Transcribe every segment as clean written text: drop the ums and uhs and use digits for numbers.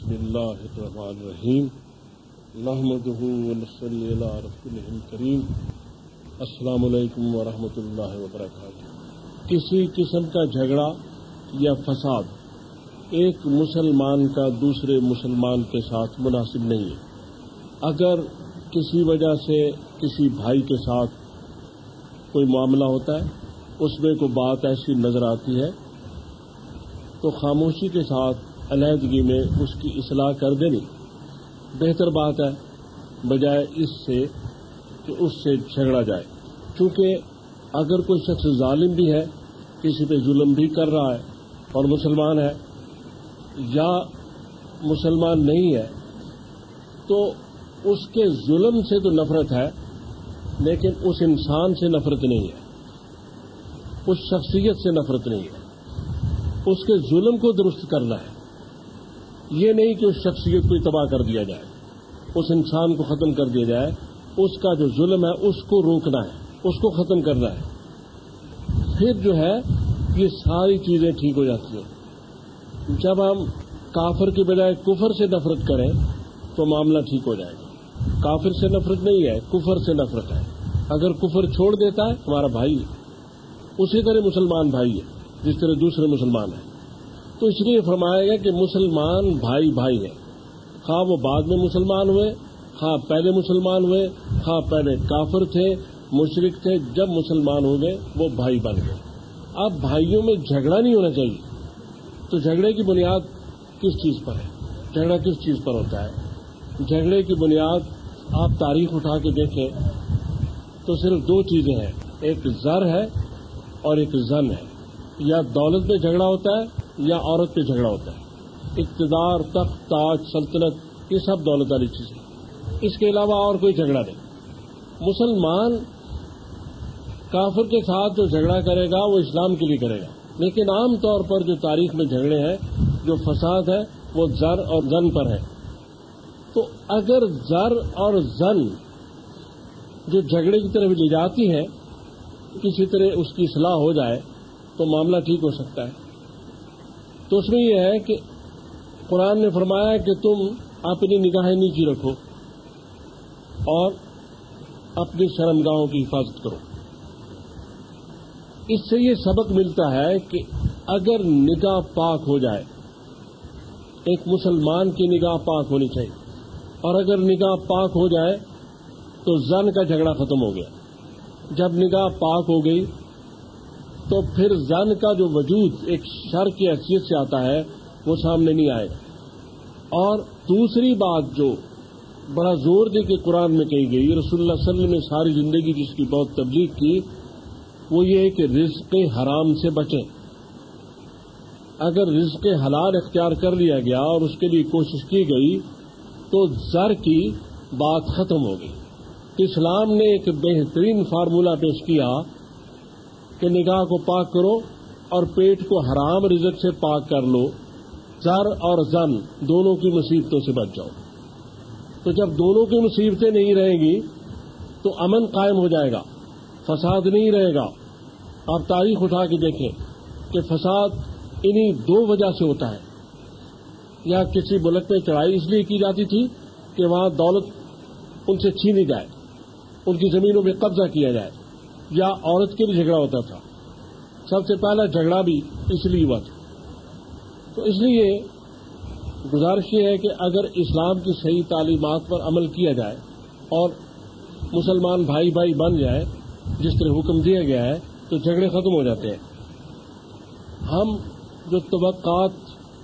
बिस्मिल्लाहिर्रहमानिर्रहीम नहमदुहु व नसल्ली अला रसूलिहिल करीम अस्सलामु अलैकुम व रहमतुल्लाहि व बरकातुहू। किसी किस्म का झगड़ा या फसाद एक मुसलमान का दूसरे मुसलमान के साथ मुनासिब नहीं है। अगर किसी वजह से किसी भाई के साथ कोई मामला होता है, उसमें कोई बात ऐसी नजर आती है तो खामोशी के साथ अलहदगी में उसकी इस्लाह कर देनी बेहतर बात है, बजाय इससे कि उससे झगड़ा जाए। क्योंकि अगर कोई शख्स जालिम भी है, किसी पे जुल्म भी कर रहा है और मुसलमान है या मुसलमान नहीं है, तो उसके जुल्म से तो नफरत है, लेकिन उस इंसान से नफरत नहीं है, उस शख्सियत से नफरत नहीं है। उसके जुल्म को दुरुस्त करना है, ये नहीं कि उस शख्सियत को तबाह कर दिया जाए, उस इंसान को खत्म कर दिया जाए। उसका जो जुल्म है उसको रोकना है, उसको खत्म करना है। फिर जो है ये सारी चीजें ठीक हो जाती हैं। जब हम काफिर के बजाय कुफर से नफरत करें तो मामला ठीक हो जाएगा। काफिर से नफरत नहीं है, कुफर से नफरत है। अगर कुफर छोड़ देता है हमारा भाई है, उसी तरह मुसलमान भाई है जिस तरह दूसरे मुसलमान है। तो इसलिए फरमाया गया कि मुसलमान भाई भाई है, खा वो बाद में मुसलमान हुए, खा पहले मुसलमान हुए, खा पहले काफिर थे, मुशरिक थे, जब मुसलमान हो गए वो भाई बन गए। अब भाइयों में झगड़ा नहीं होना चाहिए। तो झगड़े की बुनियाद किस चीज पर है? झगड़ा किस चीज पर होता है? झगड़े की बुनियाद आप तारीख उठा के देखें तो सिर्फ दो चीजें हैं, एक जर है और एक जन है। या दौलत पे झगड़ा होता है या औरत पे झगड़ा होता है। इक्तदार, तख्त, ताज, सल्तनत, ये सब दौलत वाली चीजें। इसके अलावा और कोई झगड़ा नहीं। मुसलमान काफिर के साथ जो झगड़ा करेगा वो इस्लाम के लिए करेगा, लेकिन आम तौर पर जो तारीख में झगड़े हैं, जो फसाद है, वो जर और जन पर है। तो अगर जर और जन जो झगड़े की तरफ ले जाती है, किसी तरह उसकी इस्लाह हो जाए तो मामला ठीक हो सकता है। तो उसमें यह है कि कुरान ने फरमाया कि तुम अपनी निगाहें नीची रखो और अपनी शर्मगाहों की हिफाजत करो। इससे ये सबक मिलता है कि अगर निगाह पाक हो जाए, एक मुसलमान की निगाह पाक होनी चाहिए, और अगर निगाह पाक हो जाए तो जन का झगड़ा खत्म हो गया। जब निगाह पाक हो गई तो फिर जन का जो वजूद एक शर की हैसियत से आता है वो सामने नहीं आएगा। और दूसरी बात जो बड़ा जोर दे के कुरान में कही गई, रसूलुल्लाह सल्लल्लाहु अलैहि वसल्लम ने सारी जिंदगी जिसकी बहुत तबलीग की, वो ये है कि रिज़्क़ हराम से बचें। अगर रिज़्क़ हलाल इख्तियार कर लिया गया और उसके लिए कोशिश की गई तो जर की बात खत्म हो गई। इस्लाम ने एक बेहतरीन फार्मूला पेश किया कि निगाह को पाक करो और पेट को हराम रिज़्क़ से पाक कर लो। जर और जन दोनों की मुसीबतों से बच जाओ। तो जब दोनों की मुसीबतें नहीं रहेंगी तो अमन कायम हो जाएगा, फसाद नहीं रहेगा। आप तारीख उठा के देखें कि फसाद इन्हीं दो वजह से होता है। या किसी मुल्क में चढ़ाई इसलिए की जाती थी कि वहां दौलत उनसे छीनी जाए, उनकी जमीनों में कब्जा किया जाए, या औरत के लिए झगड़ा होता था। सबसे पहला झगड़ा भी इसलिए हुआ था। तो इसलिए गुजारिश ये है कि अगर इस्लाम की सही तालीमात पर अमल किया जाए और मुसलमान भाई भाई बन जाए जिस तरह हुक्म दिया गया है, तो झगड़े खत्म हो जाते हैं। हम जो तवक्कात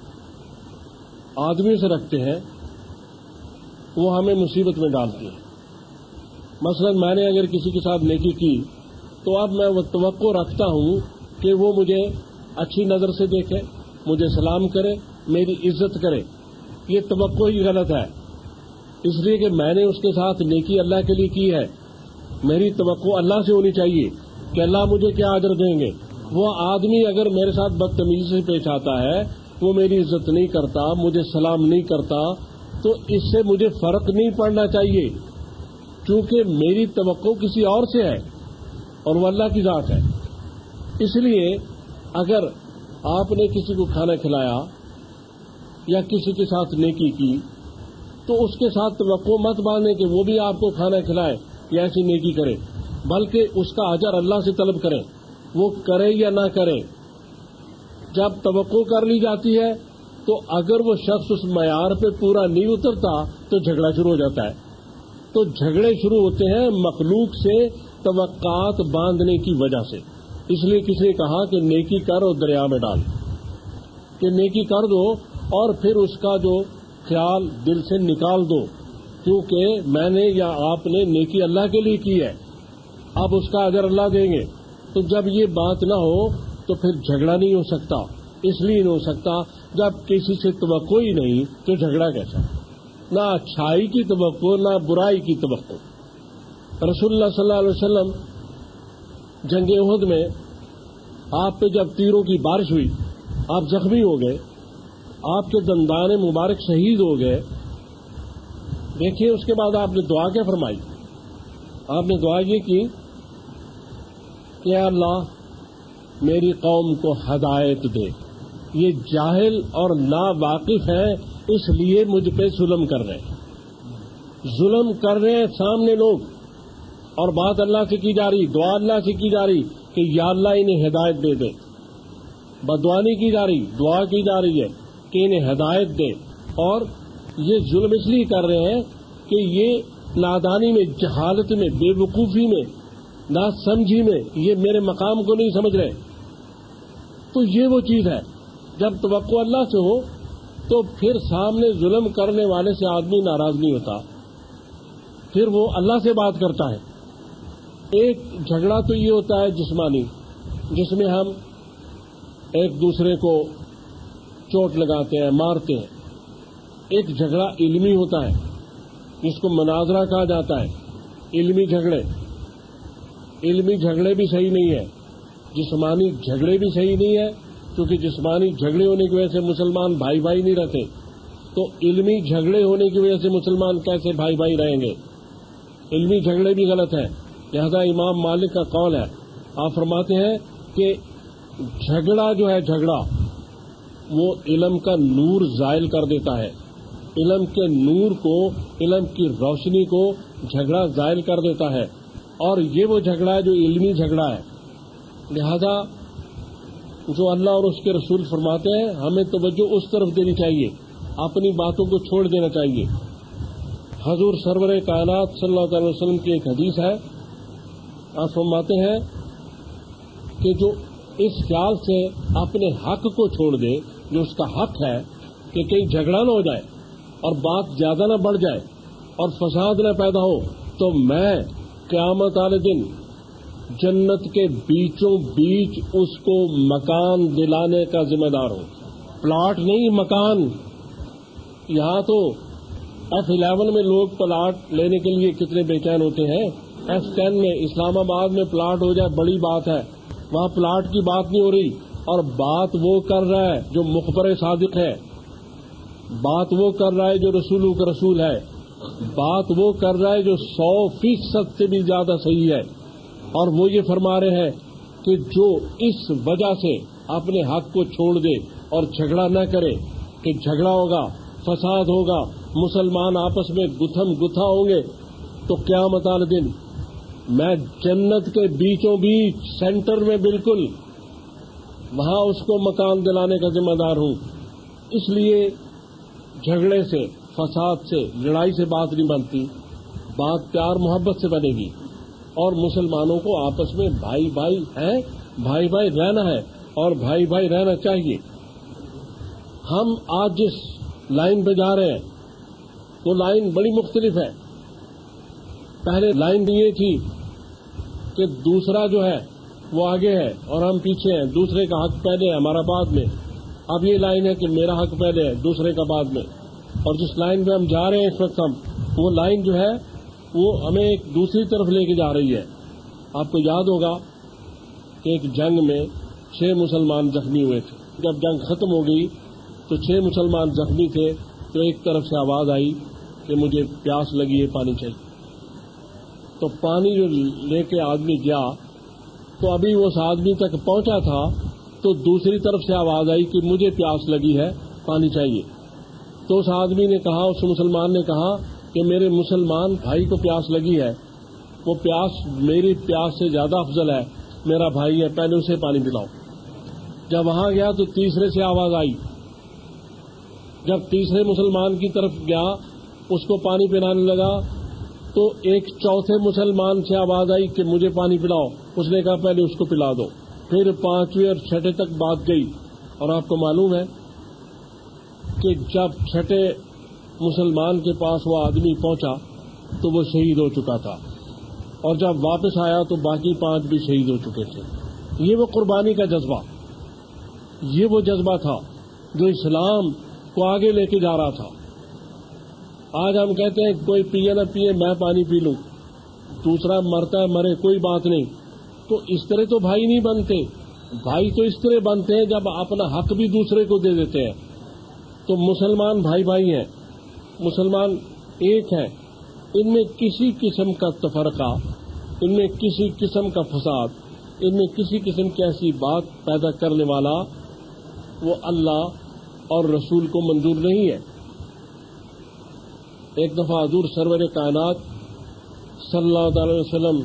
आदमी से रखते हैं वो हमें मुसीबत में डालती है। मसलन मैंने अगर किसी के साथ नेकी की तो अब मैं वो तवक्को रखता हूं कि वो मुझे अच्छी नजर से देखे, मुझे सलाम करे, मेरी इज्जत करे। ये तवक्को ही गलत है, इसलिए कि मैंने उसके साथ नेकी अल्लाह के लिए की है। मेरी तवक्को अल्लाह से होनी चाहिए कि अल्लाह मुझे क्या आदर देंगे। वो आदमी अगर मेरे साथ बदतमीजी से पेश आता है, वो मेरी इज्जत नहीं करता, मुझे सलाम नहीं करता, तो इससे मुझे फर्क नहीं पड़ना चाहिए, क्योंकि मेरी तवक्को किसी और से है और वो अल्लाह की जात है। इसलिए अगर आपने किसी को खाना खिलाया یا کسی کے ساتھ نیکی کی تو اس کے ساتھ توقع مت باندھیں کہ وہ بھی آپ کو کھانا کھلائے یا ایسی نیکی کرے، بلکہ اس کا اجر اللہ سے طلب کریں، وہ کرے یا نہ کرے۔ جب توقع کر لی جاتی ہے تو اگر وہ شخص اس معیار پہ پورا نہیں اترتا تو جھگڑا شروع ہو جاتا ہے۔ تو جھگڑے شروع ہوتے ہیں مخلوق سے توقعات باندھنے کی وجہ سے۔ اس لیے کسی نے کہا کہ نیکی کر اور دریا میں ڈال، کہ نیکی کر دو اور پھر اس کا جو خیال دل سے نکال دو، کیونکہ میں نے یا آپ نے نیکی اللہ کے لیے کی ہے، اب اس کا اجر اللہ دیں گے۔ تو جب یہ بات نہ ہو تو پھر جھگڑا نہیں ہو سکتا، اس لیے نہیں ہو سکتا جب کسی سے توقع ہی نہیں تو جھگڑا کیسا؟ نہ اچھائی کی توقع نہ برائی کی توقع۔ رسول اللہ صلی اللہ علیہ وسلم جنگ احد میں آپ پہ جب تیروں کی بارش ہوئی، آپ زخمی ہو گئے، آپ کے دندان مبارک شہید ہو گئے، دیکھیے اس کے بعد آپ نے دعا کیا فرمائی؟ آپ نے دعا یہ کی کہ اے اللہ میری قوم کو ہدایت دے، یہ جاہل اور نا واقف ہے اس لیے مجھ پہ ظلم کر رہے ہیں، ظلم کر رہے ہیں سامنے لوگ، اور بات اللہ سے کی جا رہی، دعا اللہ سے کی جا رہی کہ یا اللہ انہیں ہدایت دے دے، بدعا نہیں کی جا رہی، دعا کی جا رہی ہے کہ انہیں ہدایت دے۔ اور یہ ظلم اس لیے کر رہے ہیں کہ یہ نادانی میں، جہالت میں، بے وقوفی میں، نہ سمجھی میں یہ میرے مقام کو نہیں سمجھ رہے۔ تو یہ وہ چیز ہے، جب توقع اللہ سے ہو تو پھر سامنے ظلم کرنے والے سے آدمی ناراض نہیں ہوتا، پھر وہ اللہ سے بات کرتا ہے۔ ایک جھگڑا تو یہ ہوتا ہے جسمانی، جس میں ہم ایک دوسرے کو چوٹ لگاتے ہیں، مارتے ہیں۔ ایک جھگڑا علمی ہوتا ہے جس کو مناظرہ کہا جاتا ہے، علمی جھگڑے۔ علمی جھگڑے بھی صحیح نہیں ہے، جسمانی جھگڑے بھی صحیح نہیں ہے، کیونکہ جسمانی جھگڑے ہونے کی وجہ سے مسلمان بھائی بھائی نہیں رہتے، تو علمی جھگڑے ہونے کی وجہ سے مسلمان کیسے بھائی بھائی رہیں گے؟ علمی جھگڑے بھی غلط ہیں۔ لہذا امام مالک کا قول ہے، آپ فرماتے ہیں کہ جھگڑا جو ہے جھگڑا وہ علم کا نور زائل کر دیتا ہے، علم کے نور کو، علم کی روشنی کو جھگڑا زائل کر دیتا ہے، اور یہ وہ جھگڑا ہے جو علمی جھگڑا ہے۔ لہذا جو اللہ اور اس کے رسول فرماتے ہیں ہمیں توجہ اس طرف دینی چاہیے، اپنی باتوں کو چھوڑ دینا چاہیے۔ حضور سرور کائنات صلی اللہ علیہ وسلم کی ایک حدیث ہے، آپ فرماتے ہیں کہ جو اس خیال سے اپنے حق کو چھوڑ دے، جو اس کا حق ہے کہ کہیں جھگڑا نہ ہو جائے اور بات زیادہ نہ بڑھ جائے اور فساد نہ پیدا ہو، تو میں قیامت والے دن جنت کے بیچوں بیچ اس کو مکان دلانے کا ذمہ دار ہوں۔ پلاٹ نہیں، مکان۔ یہاں تو F11 میں لوگ پلاٹ لینے کے لیے کتنے بے چین ہوتے ہیں، F10 میں اسلام آباد میں پلاٹ ہو جائے بڑی بات ہے، وہاں پلاٹ کی بات نہیں ہو رہی، اور بات وہ کر رہا ہے جو مخبر صادق ہے، بات وہ کر رہا ہے جو رسولوں کا رسول ہے، بات وہ کر رہا ہے جو 100% سے بھی زیادہ صحیح ہے، اور وہ یہ فرما رہے ہیں کہ جو اس وجہ سے اپنے حق کو چھوڑ دے اور جھگڑا نہ کرے، کہ جھگڑا ہوگا، فساد ہوگا، مسلمان آپس میں گتھم گتھا ہوں گے، تو قیامت والے دن میں جنت کے بیچوں بیچ سینٹر میں بالکل وہاں اس کو مکان دلانے کا ذمہ دار ہوں۔ اس لیے جھگڑے سے، فساد سے، لڑائی سے بات نہیں بنتی، بات پیار محبت سے بنے گی، اور مسلمانوں کو آپس میں بھائی بھائی ہیں، بھائی بھائی رہنا ہے، اور بھائی بھائی رہنا چاہیے۔ ہم آج جس لائن پہ جا رہے ہیں وہ لائن بڑی مختلف ہے۔ پہلے لائن یہ تھی کہ دوسرا جو ہے وہ آگے ہے اور ہم پیچھے ہیں، دوسرے کا حق پہلے ہے، ہمارا بعد میں۔ اب یہ لائن ہے کہ میرا حق پہلے ہے، دوسرے کا بعد میں۔ اور جس لائن پہ ہم جا رہے ہیں اس وقت وہ لائن جو ہے وہ ہمیں ایک دوسری طرف لے کے جا رہی ہے۔ آپ کو یاد ہوگا کہ ایک جنگ میں 6 مسلمان زخمی ہوئے تھے۔ جب جنگ ختم ہو گئی تو 6 مسلمان زخمی تھے، تو ایک طرف سے آواز آئی کہ مجھے پیاس لگی ہے، پانی چاہیے۔ تو پانی جو لے کے آدمی گیا تو ابھی وہ اس آدمی تک پہنچا تھا تو دوسری طرف سے آواز آئی کہ مجھے پیاس لگی ہے، پانی چاہیے۔ तो उस आदमी ने कहा, उस मुसलमान ने कहा कि मेरे मुसलमान भाई को प्यास लगी है, वो प्यास मेरी प्यास से ज्यादा अफजल है, मेरा भाई है, पहले उसे पानी पिलाओ। जब वहां गया तो तीसरे से आवाज आई। जब तीसरे मुसलमान की तरफ गया, उसको पानी पिलाने लगा, तो एक चौथे मुसलमान से आवाज आई कि मुझे पानी पिलाओ। उसने कहा पहले उसको पिला दो। फिर पांचवें और छठे तक बात गई, और आपको मालूम है कि जब छठे मुसलमान के पास वो आदमी पहुंचा तो वो शहीद हो चुका था, और जब वापस आया तो बाकी 5 भी शहीद हो चुके थे। ये वो कुर्बानी का जज्बा, ये वो जज्बा था जो इस्लाम को आगे लेके जा रहा था। आज हम कहते हैं कोई पिए न पिए, मैं पानी पी लूं, दूसरा मरता है मरे, कोई बात नहीं। तो इस तरह तो भाई नहीं बनते। भाई तो इस तरह बनते हैं जब अपना हक भी दूसरे को दे देते हैं। तो मुसलमान भाई भाई हैं, मुसलमान एक हैं। इनमें किसी किस्म का तफरका, इनमें किसी किस्म का फसाद, इनमें किसी किस्म की ऐसी बात पैदा करने वाला वो अल्लाह और रसूल को मंजूर नहीं है। एक दफा हुजूर सरवर कायनात सल्लल्लाहु अलैहि वसल्लम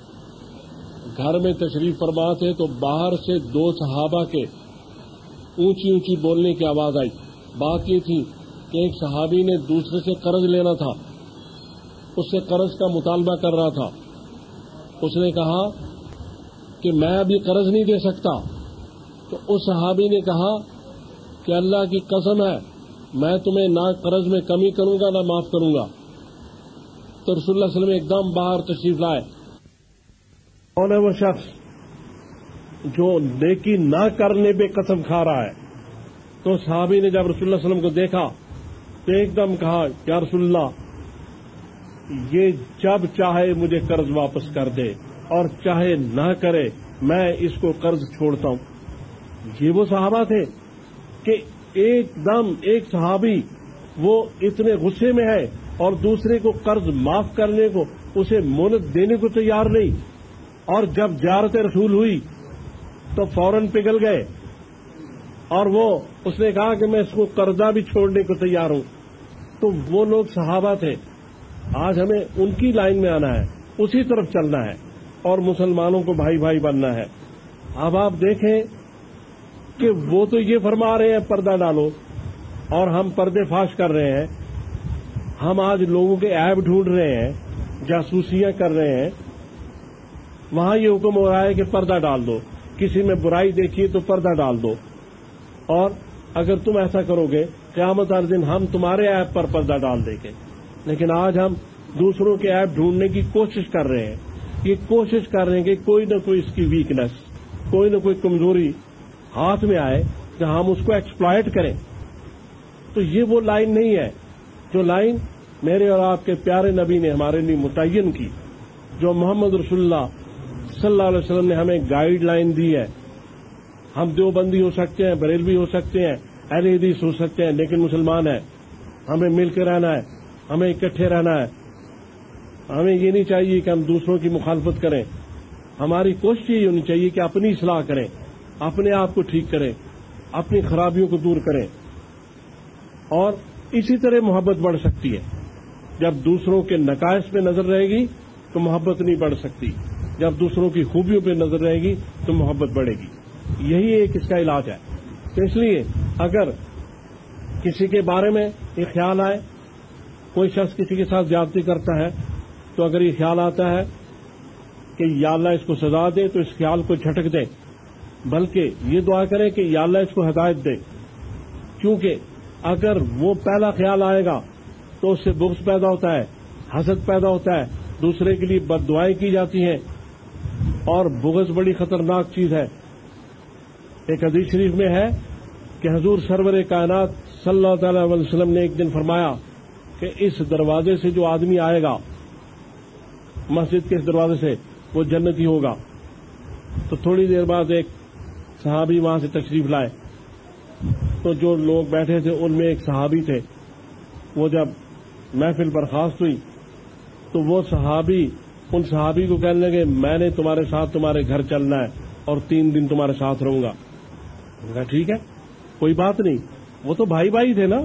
घर में तशरीफ फरमा थे तो बाहर से 2 सहाबा के ऊंची ऊंची बोलने की आवाज आई। बात ये थी कि एक सहाबी ने दूसरे से कर्ज लेना था, उससे कर्ज का मुतालबा कर रहा था। उसने कहा कि मैं अभी कर्ज नहीं दे सकता। तो उस सहाबी ने कहा कि अल्लाह की कसम है, मैं तुम्हें ना कर्ज में कमी करूंगा ना माफ करूंगा। तो रसूलुल्लाह सल्लल्लाहु अलैहि वसल्लम एकदम बाहर तशरीफ लाए। कौन है वो शख्स जो नेकी ना करने पे कसम खा रहा है? तो सहाबी ने जब रसूलुल्लाह सल्लल्लाहु अलैहि वसल्लम को देखा तो एकदम कहा, या रसूलुल्लाह, ये जब चाहे मुझे कर्ज वापस कर दे और चाहे ना करे, मैं इसको कर्ज छोड़ता हूं। ये वो सहाबा थे कि एकदम एक सहाबी वो इतने गुस्से में है और दूसरे को कर्ज माफ करने को, उसे मोहलत देने को तैयार नहीं। और जब ज़ियारत रसूल हुई तो फौरन पिघल गए और उसने कहा कि मैं इसको कर्जा भी छोड़ने को तैयार हूं। तो वो लोग सहाबा थे। आज हमें उनकी लाइन में आना है, उसी तरफ चलना है और मुसलमानों को भाई भाई बनना है। अब आप देखें कि वो तो ये फरमा रहे हैं पर्दा डालो, और हम पर्दे फाश कर रहे हैं। हम आज लोगों के ऐब ढूंढ रहे हैं, जासूसियां कर रहे हैं। वहां ये हुक्म हो रहा है कि पर्दा डाल दो, किसी में बुराई देखिए तो पर्दा डाल दो, और अगर तुम ऐसा करोगे क़यामत वाले दिन हम तुम्हारे ऐब पर पर्दा डाल देंगे। लेकिन आज हम दूसरों के ऐब ढूंढने की कोशिश कर रहे हैं। ये कोशिश कर रहे हैं कि कोई न कोई इसकी वीकनेस, कोई न कोई कमजोरी हाथ में आए कि हम उसको एक्सप्लॉयट करें। तो ये वो लाइन नहीं है जो लाइन मेरे और आपके प्यारे नबी ने हमारे लिए मुतय्यन की, जो मोहम्मद रसूलुल्लाह सल्लल्लाहु अलैहि वसल्लम ने हमें गाइडलाइन दी है। हम देवबंदी हो सकते हैं, बरेलवी हो सकते हैं, अहले हदीस हो सकते हैं, लेकिन मुसलमान है। हमें मिलकर रहना है, हमें इकट्ठे रहना है। हमें ये नहीं चाहिए कि हम दूसरों की मुखालफत करें। हमारी कोशिश ये होनी चाहिए कि अपनी इस्लाह करें, अपने आप को ठीक करें, अपनी खराबियों को दूर करें। और इसी तरह मोहब्बत बढ़ सकती है। जब दूसरों के नकाइस पे नजर रहेगी तो मोहब्बत नहीं बढ़ सकती, जब दूसरों की खूबियों पे नजर रहेगी तो मोहब्बत बढ़ेगी। यही एक इसका इलाज है। तो इसलिए अगर किसी के बारे में ये ख्याल आए, कोई शख्स किसी के साथ ज्यादती करता है, तो अगर ये ख्याल आता है कि या अल्लाह इसको सजा दे, तो इस ख्याल को झटक दे, बल्कि ये दुआ करें कि या अल्लाह इसको हिदायत दे। क्योंकि अगर वो पहला ख्याल आएगा तो उससे बुग़्ज़ पैदा होता है, हसद पैदा होता है, दूसरे के लिए बद्दुआएं की जाती हैं, और बुग़्ज़ बड़ी खतरनाक चीज है। एक हदीस शरीफ में है कि हुजूर सरवर कायनात सल्लल्लाहु अलैहि वसल्लम ने एक दिन फरमाया कि इस दरवाजे से जो आदमी आएगा, मस्जिद के इस दरवाजे से, वो जन्नती होगा। तो थोड़ी देर बाद एक सहाबी वहां से तशरीफ लाए, तो जो लोग बैठे थे उनमें एक सहाबी थे। वो जब महफिल बर्खास्त हुई तो वो सहाबी उन सहाबी को कहने लगे, मैंने तुम्हारे साथ तुम्हारे घर चलना है और 3 दिन तुम्हारे साथ रहूंगा। उन्होंने कहा ठीक है, कोई बात नहीं। वो तो भाई भाई थे ना,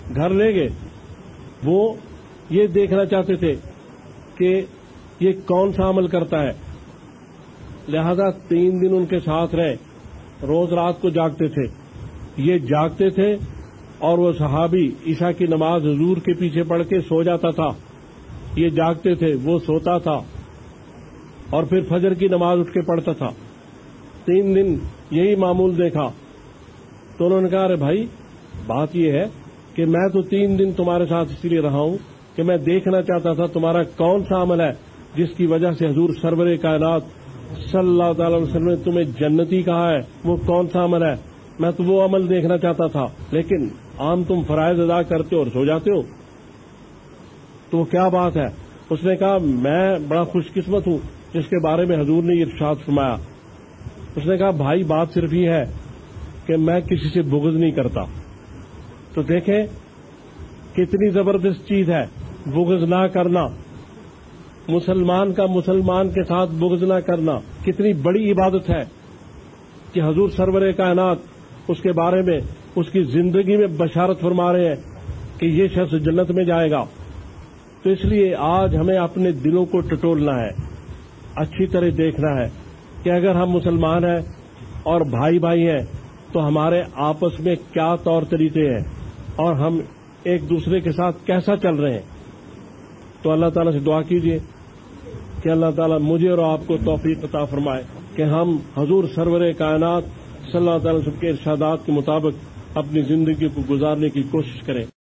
گھر لے گئے. وہ یہ دیکھنا چاہتے تھے کہ یہ کون سا عمل کرتا ہے. لہذا 3 دن ان کے ساتھ رہے. روز رات کو جاگتے تھے. یہ جاگتے تھے اور وہ صحابی عشاء کی نماز حضور کے پیچھے پڑھ کے سو جاتا تھا. یہ جاگتے تھے، وہ سوتا تھا اور پھر فجر کی نماز اٹھ کے پڑھتا تھا. 3 دن یہی معمول دیکھا تو انہوں نے کہا ارے بھائی بات یہ ہے کہ میں تو 3 دن تمہارے ساتھ اس لیے رہا ہوں کہ میں دیکھنا چاہتا تھا تمہارا کون سا عمل ہے جس کی وجہ سے حضور سرور کائنات صلی اللہ تعالی علیہ وسلم نے تمہیں جنتی کہا ہے. وہ کون سا عمل ہے؟ میں تو وہ عمل دیکھنا چاہتا تھا. لیکن عام تم فرائض ادا کرتے ہو اور سو جاتے ہو، تو کیا بات ہے؟ اس نے کہا میں بڑا خوش قسمت ہوں جس کے بارے میں حضور نے یہ ارشاد فرمایا. اس نے کہا بھائی بات صرف یہ ہے کہ میں کسی سے بغض نہیں کرتا. تو دیکھیں کتنی زبردست چیز ہے بغض نہ کرنا. مسلمان کا مسلمان کے ساتھ بغض نہ کرنا کتنی بڑی عبادت ہے کہ حضور سرور کائنات اس کے بارے میں اس کی زندگی میں بشارت فرما رہے ہیں کہ یہ شخص جنت میں جائے گا. تو اس لیے آج ہمیں اپنے دلوں کو ٹٹولنا ہے، اچھی طرح دیکھنا ہے کہ اگر ہم مسلمان ہیں اور بھائی بھائی ہیں تو ہمارے آپس میں کیا طور طریقے ہیں اور ہم ایک دوسرے کے ساتھ کیسا چل رہے ہیں. تو اللہ تعالیٰ سے دعا کیجیے کہ اللہ تعالیٰ مجھے اور آپ کو توفیق عطا فرمائے کہ ہم حضور سرور کائنات صلی اللہ تعالی وسلم کے ارشادات کے مطابق اپنی زندگی کو گزارنے کی کوشش کریں.